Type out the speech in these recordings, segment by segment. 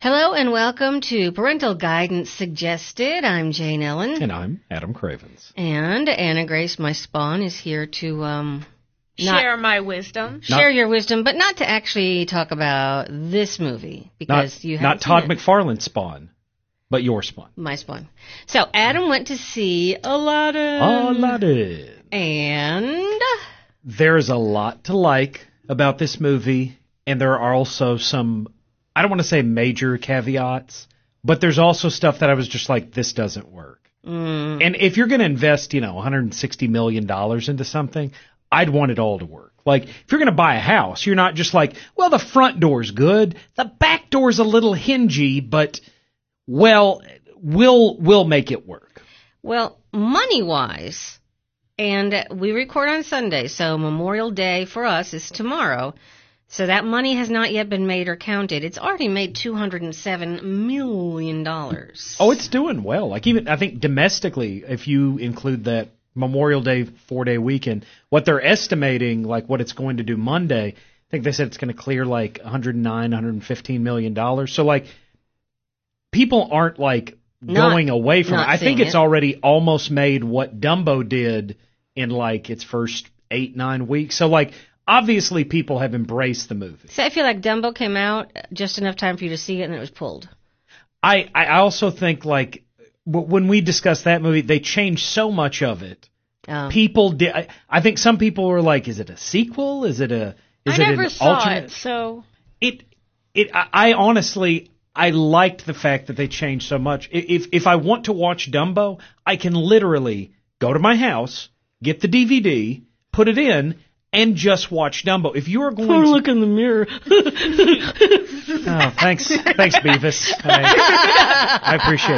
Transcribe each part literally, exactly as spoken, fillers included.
Hello and welcome to Parental Guidance Suggested. I'm Jane Ellen. And I'm Adam Cravens. And Anna Grace, my spawn, is here to um, not share my wisdom. Share Not- your wisdom, but not to actually talk about this movie because Not, you not haven't Todd seen it. McFarlane's Spawn, but your Spawn. My spawn. So Adam went to see Aladdin. Aladdin. And There's a lot to like about this movie, and there are also some, I don't want to say major caveats, but there's also stuff that I was just like, this doesn't work. mm, And if you're going to invest, you know, one hundred sixty million dollars into something, I'd want it all to work. Like, if you're going to buy a house, you're not just like, well, the front door's good, the back door's a little hingy, but, well, we'll, we'll make it work. well, money-wise, and we record on Sunday, so Memorial Day for us is tomorrow. So that money has not yet been made or counted. It's already made two hundred seven million dollars. Oh, it's doing well. Like, even, I think domestically, if you include that Memorial Day four-day weekend, what they're estimating, like what it's going to do Monday, I think they said it's going to clear like one hundred nine, one hundred fifteen million dollars. So, like, people aren't, like, Not- going away from it. not I think seeing it's it. already almost made what Dumbo did in, like, its first eight, nine weeks. So, like, obviously people have embraced the movie. So I feel like Dumbo came out just enough time for you to see it, and it was pulled. I, I also think, like, w- when we discussed that movie, they changed so much of it. Um, People did. I, I think some people were like, "Is it a sequel? Is it a? Is I it never an saw alternate?" it, so It, it. I, I honestly, I liked the fact that they changed so much. I- If if I want to watch Dumbo, I can literally go to my house, get the D V D, put it in, and just watch Dumbo. If you are going to look in the mirror. Oh, thanks, thanks, Beavis. I, I appreciate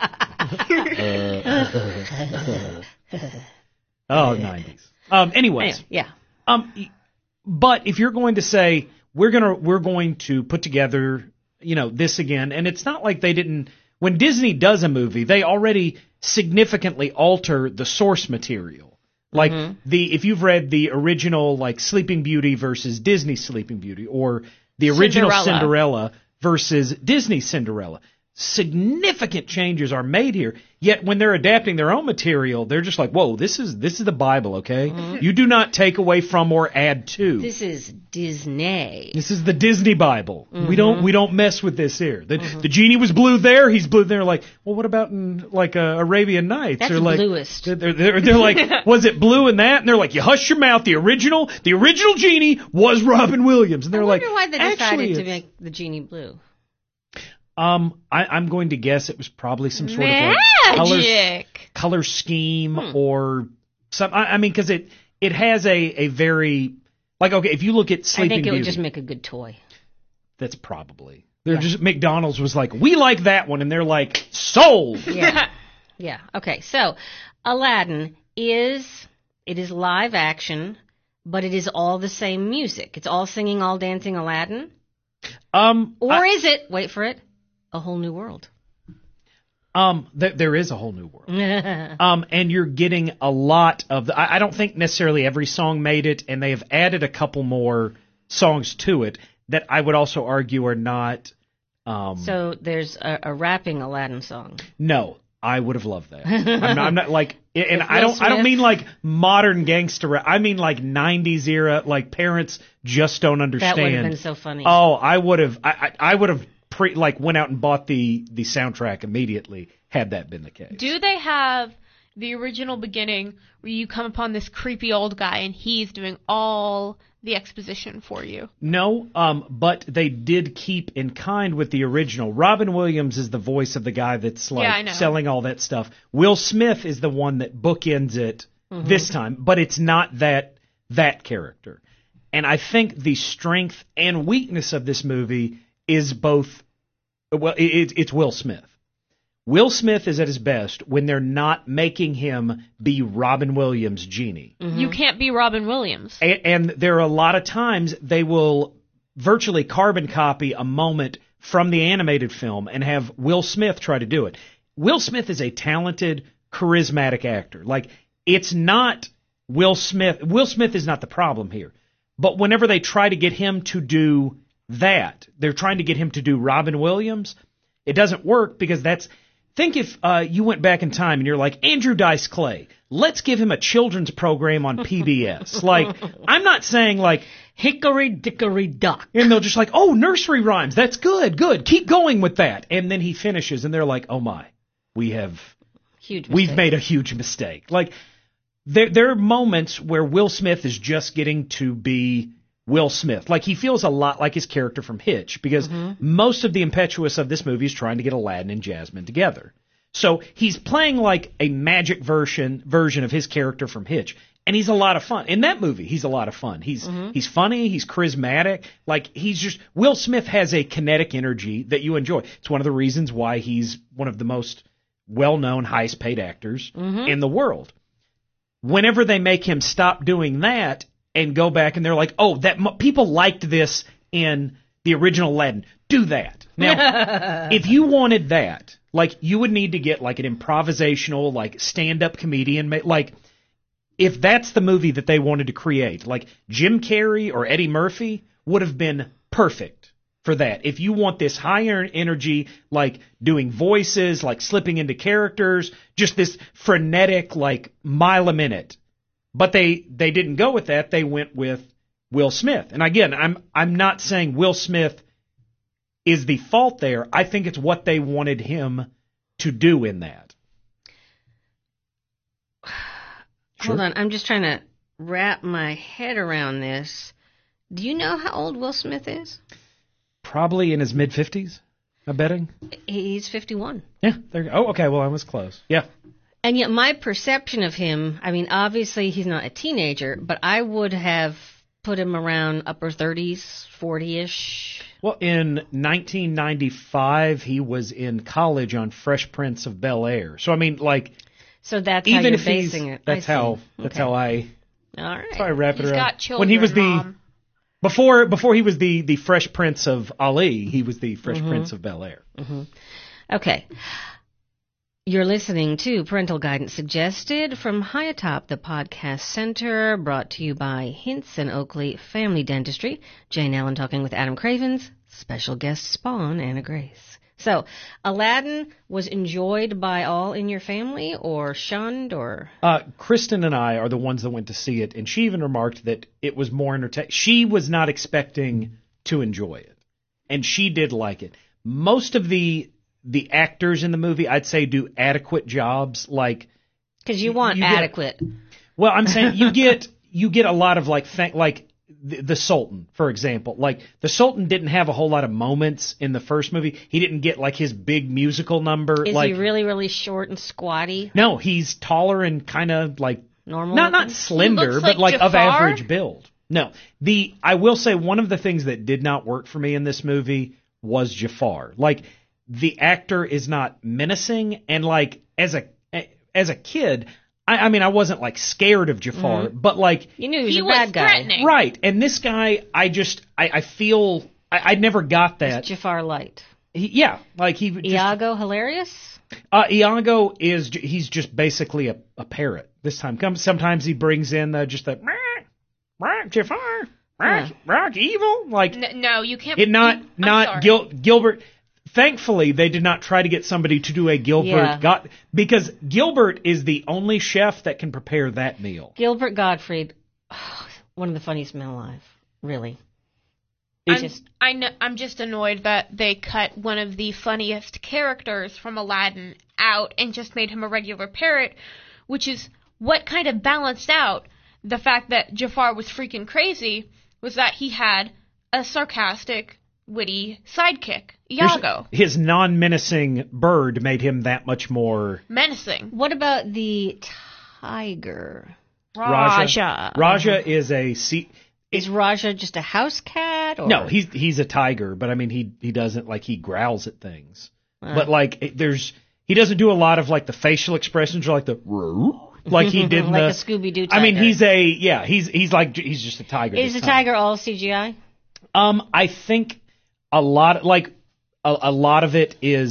that. Oh, nineties. Um, anyways, Anyway, yeah. um, y- but if you're going to say we're gonna we're going to put together, you know, this again, and it's not like they didn't. When Disney does a movie, they already significantly alter the source material. Like the if you've read the original, like Sleeping Beauty versus Disney Sleeping Beauty, or the original Cinderella. Cinderella versus Disney Cinderella, significant changes are made here. Yet when they're adapting their own material, they're just like, "Whoa, this is this is the Bible, okay? You do not take away from or add to. This is Disney. This is the Disney Bible. We don't we don't mess with this here. The the genie was blue there, he's blue there. Like, well, what about in like uh, Arabian Nights? That's They're like, bluest. They're, they're, they're like, was it blue in that? And they're like, you hush your mouth. The original the original genie was Robin Williams. And they're I like, wonder why they decided actually, to it's- make the genie blue. Um, I, I'm going to guess it was probably some sort of like color magic. color scheme or some. I, I mean, because it it has a a very like okay, if you look at I Sleeping think it Beauty, would just make a good toy. that's probably they're just McDonald's was like, we like that one, and they're like, sold. Yeah. Yeah. Okay. So, Aladdin is it is live action, but it is all the same music. It's all singing, all dancing Aladdin. Um, Or I- is it? Wait for it. A whole new world. um, th- there is a whole new world. Um, and you're getting a lot of the, I, I don't think necessarily every song made it, and they have added a couple more songs to it that I would also argue are not. Um, So there's a, a rapping Aladdin song. no, I would have loved that. I'm not, I'm not like, and With I Will don't, I don't Smith? mean like modern gangster rap. I mean like nineties era, like parents just don't That understand. would have been so funny. Oh, I would have. I, I, I would have pre like went out and bought the the soundtrack immediately had that been the case. Do they have the original beginning where you come upon this creepy old guy and he's doing all the exposition for you? No, um, but they did keep in kind with the original. Robin Williams is the voice of the guy that's like Yeah, I know. selling all that stuff. Will Smith is the one that bookends it this time, but it's not that that character. And I think the strength and weakness of this movie is both. Well, it, it's Will Smith. Will Smith is at his best when they're not making him be Robin Williams' genie. You can't be Robin Williams. A- and there are a lot of times they will virtually carbon copy a moment from the animated film and have Will Smith try to do it. Will Smith is a talented, charismatic actor. Like, it's not Will Smith. Will Smith is not the problem here. But whenever they try to get him to do that. They're trying to get him to do Robin Williams. It doesn't work because that's... Think if uh, you went back in time and you're like, Andrew Dice Clay, let's give him a children's program on P B S. Like, I'm not saying like... Hickory dickory dock. And they'll just like, oh, nursery rhymes. That's good, good. Keep going with that. And then he finishes and they're like, oh my, we have... Huge We've mistake. made a huge mistake. Like, there, there are moments where Will Smith is just getting to be Will Smith. Like, he feels a lot like his character from Hitch, because mm-hmm. most of the impetuous of this movie is trying to get Aladdin and Jasmine together. So he's playing like a magic version version of his character from Hitch, and he's a lot of fun. In that movie, he's a lot of fun. He's mm-hmm. he's funny, he's charismatic. Like, he's just... Will Smith has a kinetic energy that you enjoy. It's one of the reasons why he's one of the most well-known, highest-paid actors mm-hmm. in the world. Whenever they make him stop doing that and go back and they're like, oh, that people liked this in the original Aladdin, do that. Now, if you wanted that, like, you would need to get like an improvisational, like, stand-up comedian. Like, if that's the movie that they wanted to create, like Jim Carrey or Eddie Murphy would have been perfect for that. If you want this higher energy, like doing voices, like slipping into characters, just this frenetic, like, mile a minute. But they, they didn't go with that. They went with Will Smith. And again, I'm I'm not saying Will Smith is the fault there. I think it's what they wanted him to do in that. Hold Sure. on, I'm just trying to wrap my head around this. Do you know how old Will Smith is? Probably in his mid-fifties, I'm betting. He's fifty-one. Yeah, there you go. Oh, okay, well, I was close. Yeah. And yet my perception of him, I mean, obviously he's not a teenager, but I would have put him around upper thirties, forty-ish. Well, in nineteen ninety-five, he was in college on Fresh Prince of Bel-Air. So, I mean, like... So that's even how you're if he's, basing it. That's I how, see. that's Okay. how I... All right. That's how I wrap it He's around. got children, when he was the... Mom. Before before he was the, the Fresh Prince of Ali, he was the Fresh Mm-hmm. Prince of Bel-Air. Mm-hmm. Okay. You're listening to Parental Guidance Suggested from high atop the Podcast Center, brought to you by Hinson Oakley Family Dentistry. Jane Allen talking with Adam Cravens, special guest Spawn, Anna Grace. So, Aladdin was enjoyed by all in your family, or shunned, or... Uh, Kristen and I are the ones that went to see it, and she even remarked that it was more entertaining. She was not expecting to enjoy it, and she did like it. Most of the the actors in the movie, I'd say, do adequate jobs. Like, because you want you get- adequate. well, I'm saying you get you get a lot of like th- like the, the Sultan, for example. Like, the Sultan didn't have a whole lot of moments in the first movie. He didn't get like his big musical number. Is like, he really, really short and squatty? No, he's taller and kind of like Normal not not looking? slender, looks but like like of Jafar? average build. No, the I will say one of the things that did not work for me in this movie was Jafar. Like, the actor is not menacing, and like as a as a kid, I, I mean, I wasn't like scared of Jafar, Mm-hmm. but like You knew he was He a was bad guy. threatening. right. And this guy, I just I, I feel I, I never got that. Jafar Light. He, yeah, like he just, Iago hilarious? Uh, Iago is j- he's just basically a, a parrot this time. Come sometimes he brings in uh, just the Jafar, Yeah. rock evil, like N- no, you can't. it. Not you- I'm not sorry. Gil, Gilbert. Thankfully, they did not try to get somebody to do a Gilbert Yeah. got because Gilbert is the only chef that can prepare that meal. Gilbert Gottfried, oh, one of the funniest men alive. Really. I'm, just- I know, I'm just annoyed that they cut one of the funniest characters from Aladdin out and just made him a regular parrot, which is what kind of balanced out the fact that Jafar was freaking crazy, was that he had a sarcastic, witty sidekick, Iago. His non-menacing bird made him that much more Menacing. What about the tiger? Raja. Raja is a sea. Is Raja just a house cat? Or? No, he's he's a tiger, but I mean he he doesn't like he growls at things. Uh. But like it, there's he doesn't do a lot of like the facial expressions or like the like he did in like the a Scooby-Doo tiger. I mean he's a yeah, he's he's like he's just a tiger. Is this the time. tiger all C G I? Um I think a lot like a, a lot of it is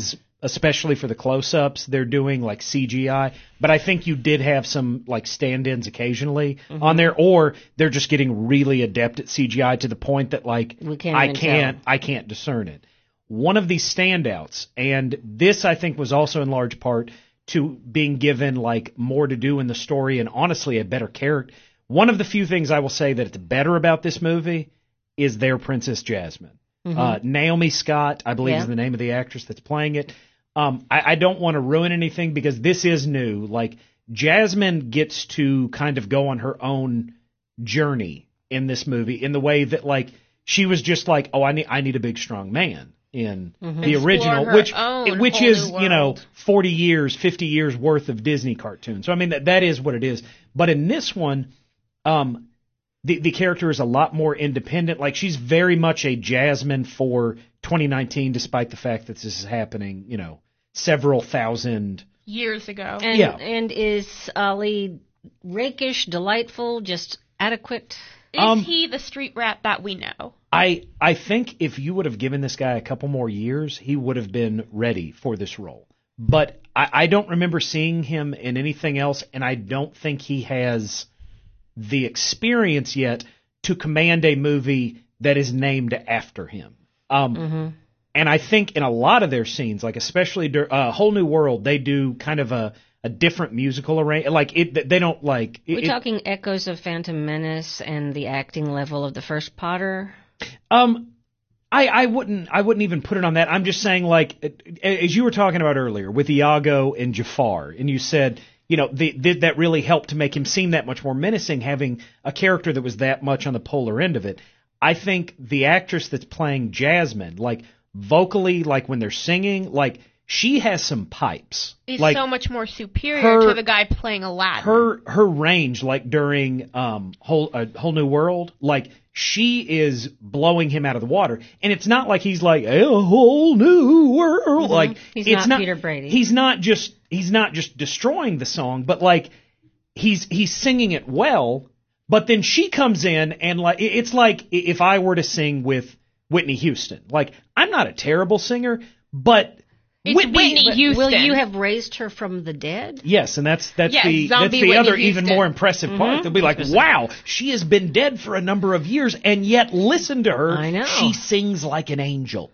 especially for the close-ups, they're doing like C G I. But I think you did have some like stand-ins occasionally mm-hmm. on there, or they're just getting really adept at C G I to the point that like we can't I even can't tell. I can't discern it. One of these standouts, and this I think was also in large part to being given like more to do in the story and honestly a better character. One of the few things I will say that it's better about this movie is their Princess Jasmine. Mm-hmm. Uh, Naomi Scott, I believe, yeah. is the name of the actress that's playing it. Um, I, I don't want to ruin anything because this is new. Like, Jasmine gets to kind of go on her own journey in this movie in the way that, like, she was just like, oh, I need, I need a big, strong man in mm-hmm. the Explore original, her which own which whole is, new you know, world. forty years, fifty years worth of Disney cartoons. So, I mean, that that is what it is. But in this one, um, the the character is a lot more independent. Like, she's very much a Jasmine for twenty nineteen, despite the fact that this is happening, you know, several thousand years ago. And, yeah. And is Ali rakish, delightful, just adequate? Is um, he the street rat that we know? I I think if you would have given this guy a couple more years, he would have been ready for this role. But I, I don't remember seeing him in anything else, and I don't think he has the experience yet to command a movie that is named after him. Um, mm-hmm. And I think in a lot of their scenes, like especially dur- uh, Whole New World, they do kind of a, a different musical array. Like it, they don't like. It, We're it, talking echoes of Phantom Menace and the acting level of the first Potter. Um, I, I wouldn't I wouldn't even put it on that. I'm just saying, like, as you were talking about earlier with Iago and Jafar, and you said, you know, the, the, that really helped to make him seem that much more menacing, having a character that was that much on the polar end of it. I think the actress that's playing Jasmine, like, vocally, like when they're singing, like, she has some pipes. He's like, so much more superior her, to the guy playing Aladdin. Her her range, like during um whole a Whole New World, like she is blowing him out of the water, and it's not like he's like a whole new world. Mm-hmm. Like he's it's not, not Peter Brady. He's not just he's not just destroying the song, but like he's he's singing it well. But then she comes in and like it's like if I were to sing with Whitney Houston. Like I'm not a terrible singer, but It's Whitney, Whitney Houston. Will you have raised her from the dead? Yes, and that's that's yes, the that's the Whitney other Houston. even more impressive part. Mm-hmm. They'll be like, "Wow, she has been dead for a number of years, and yet listen to her. I know. She sings like an angel."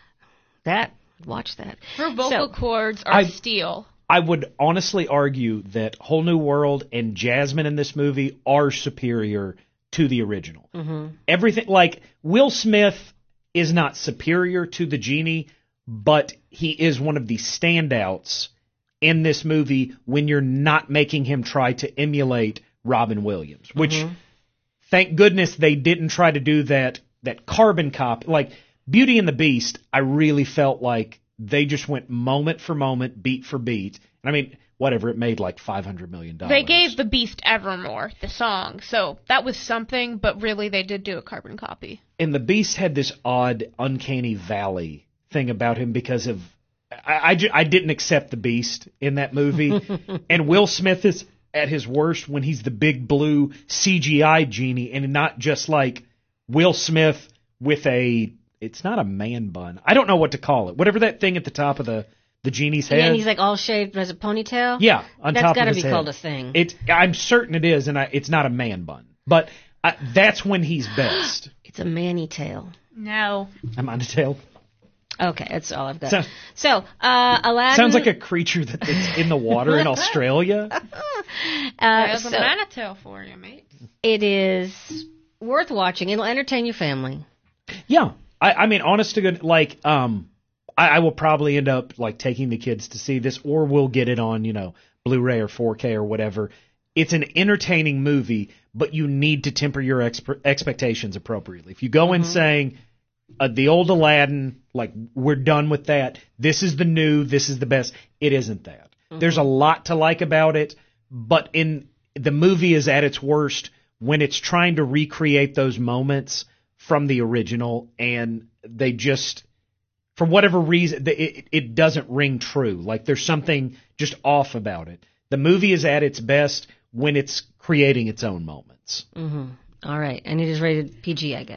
That watch that. Her vocal so, cords are I, steel. I would honestly argue that Whole New World and Jasmine in this movie are superior to the original. Mm-hmm. Everything like Will Smith is not superior to the genie, but he is one of the standouts in this movie when you're not making him try to emulate Robin Williams, which mm-hmm. thank goodness they didn't try to do that that carbon copy. Like Beauty and the Beast, I really felt like they just went moment for moment, beat for beat. And I mean, whatever, it made like five hundred million dollars. They gave The Beast Evermore, the song, so that was something, but really they did do a carbon copy. And The Beast had this odd, uncanny valley thing about him because of I, I, I didn't accept the Beast in that movie. And Will Smith is at his worst when he's the big blue C G I genie and not just like Will Smith with a it's not a man bun. I don't know what to call it. Whatever that thing at the top of the, the genie's head. Yeah, and he's like all shaved as a ponytail? Yeah, on that's top gotta of his be head. called a thing. It, I'm certain it is, and I, it's not a man bun. But I, that's when he's best. It's a manny tail. No. I'm on the tail. Okay, that's all I've got. Sounds, so, uh, Aladdin... Sounds like a creature that, that's in the water in Australia. uh, There's so a manatee for you, mate. It is worth watching. It'll entertain your family. Yeah. I, I mean, honest to good, like, um, I, I will probably end up, like, taking the kids to see this, or we'll get it on, you know, Blu-ray or four K or whatever. It's an entertaining movie, but you need to temper your exp- expectations appropriately. If you go mm-hmm. in saying, uh, the old Aladdin, like, we're done with that, this is the new, this is the best, it isn't that. Mm-hmm. There's a lot to like about it, but in the movie is at its worst when it's trying to recreate those moments from the original, and they just, for whatever reason, it, it doesn't ring true. Like, there's something just off about it. The movie is at its best when it's creating its own moments. Mm-hmm. All right. And it is rated P G, I guess.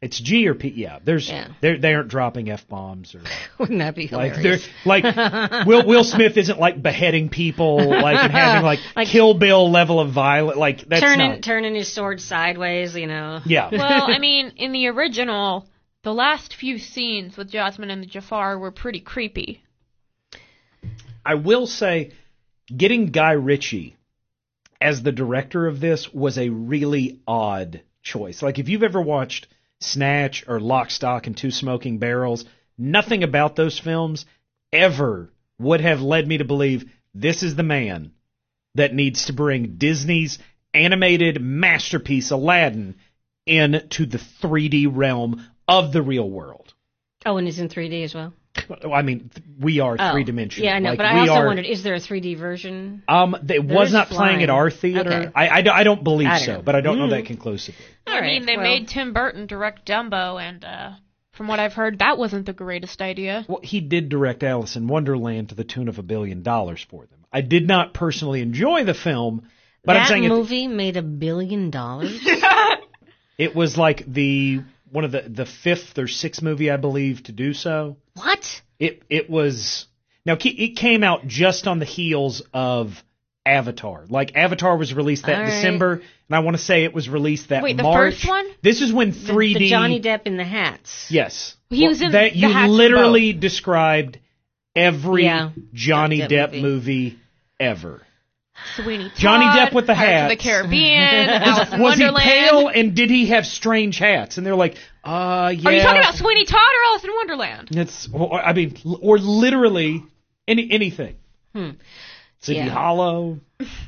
It's G or P. Yeah, there's Yeah. they they aren't dropping f bombs or Wouldn't that be like hilarious? they're like Will Will Smith isn't like beheading people like and having like, Like- Kill Bill level of violence. Like that's turning not. turning his sword sideways, you know. Yeah. Well, I mean, in the original, the last few scenes with Jasmine and the Jafar were pretty creepy. I will say, getting Guy Ritchie as the director of this was a really odd choice. Like, if you've ever watched Snatch or Lock, Stock, and Two Smoking Barrels, nothing about those films ever would have led me to believe this is the man that needs to bring Disney's animated masterpiece, Aladdin, into the three D realm of the real world. Oh, and it's in three D as well? I mean, we are Oh. three-dimensional. Yeah, I know, Like, but I we also are, wondered, is there a three D version? Um, it was is not playing at flying. our theater. Okay. I, I, I don't believe I don't so, know. but I don't know Mm. that conclusively. All I right, mean, they well, made Tim Burton direct Dumbo, and uh, from what I've heard, that wasn't the greatest idea. Well, he did direct Alice in Wonderland to the tune of a billion dollars for them. I did not personally enjoy the film, but that I'm saying it, movie made a billion dollars? it was like the one of the the fifth or sixth movie I believe to do so. What? It it was now ke- it came out just on the heels of Avatar. Like Avatar was released that All right. December, and I want to say it was released that Wait, the March. first one? This is when The- three D The Johnny Depp in the hats. Yes. He was in that the you hats in literally described every Yeah. Johnny Depp Depp, movie. movie. ever. Sweeney Todd, Johnny Depp with the Pirates of the hats. Caribbean, Alice in Was he Wonderland. pale and did he have strange hats? And they're like, uh, yeah. Are you talking about Sweeney Todd or Alice in Wonderland? It's, or, I mean, l- or literally any anything. Hmm. Sleepy Yeah. Hollow.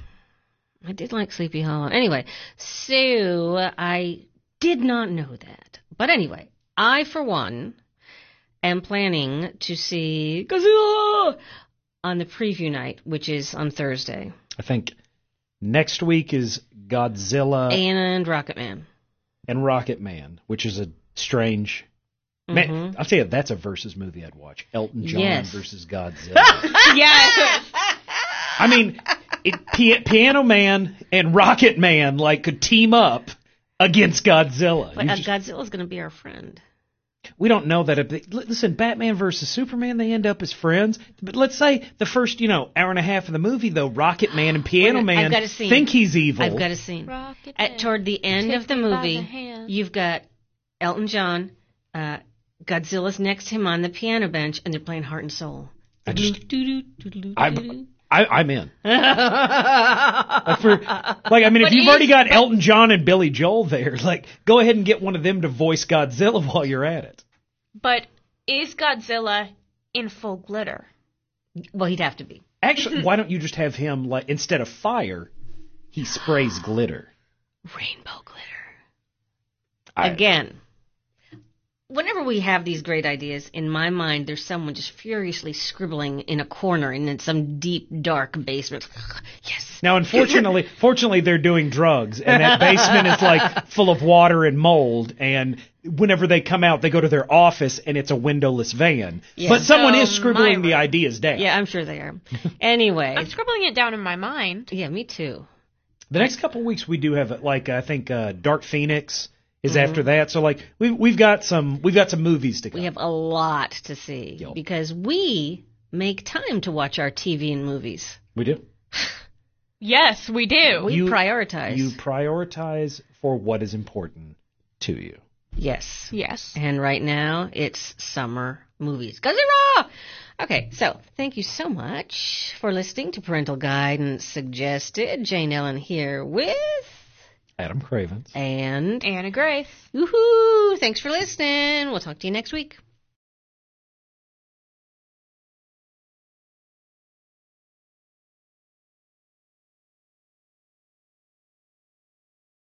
I did like Sleepy Hollow. Anyway, so I did not know that. But anyway, I, for one, am planning to see Godzilla on the preview night, which is on Thursday. I think next week is Godzilla And Rocketman. and Rocket Man, which is a strange. Man, Mhm. I'll tell you, that's a versus movie I'd watch. Elton John Yes. versus Godzilla. Yes. I mean, it, Pi- Piano Man and Rocket Man like could team up against Godzilla. But You uh, just- Godzilla's going to be our friend. we don't know that. If, listen, Batman versus Superman, they end up as friends. But let's say the first, you know, hour and a half of the movie, though, Rocket Man and Piano Wait a minute, Man I've got a scene. think he's evil. I've got a scene. Rocket At Man, toward the end take of the me by movie, the hand. you've got Elton John, uh, Godzilla's next to him on the piano bench, and they're playing Heart and Soul. I just- Doo-doo-doo-doo-doo-doo. I, I, I'm in. Like, for, like, I mean, if But you've is- already got Elton John and Billy Joel there, like, go ahead and get one of them to voice Godzilla while you're at it. But is Godzilla in full glitter? Well, he'd have to be. Actually, why don't you just have him, like, instead of fire, he sprays glitter. Rainbow glitter. I- Again, whenever we have these great ideas, in my mind, there's someone just furiously scribbling in a corner in some deep, dark basement. Yes. Now, unfortunately, fortunately, they're doing drugs, and that basement is like full of water and mold. And whenever they come out, they go to their office, and it's a windowless van. Yeah. But someone So, is scribbling my the room. ideas down. Yeah, I'm sure they are. Anyway. I'm scribbling it down in my mind. Yeah, me too. The next couple of weeks, we do have like I think uh, Dark Phoenix is Mm-hmm. after that. So like we we've got some we've got some movies to come. We have a lot to see Yup. because we make time to watch our T V and movies. We do. Yes, we do. We You- prioritize. You prioritize for what is important to you. Yes. Yes. And right now, it's summer movies. Godzilla! Okay, so thank you so much for listening to Parental Guidance Suggested. Jane Ellen here with... Adam Cravens. And... Anna Grace. Woohoo! Thanks for listening. We'll talk to you next week.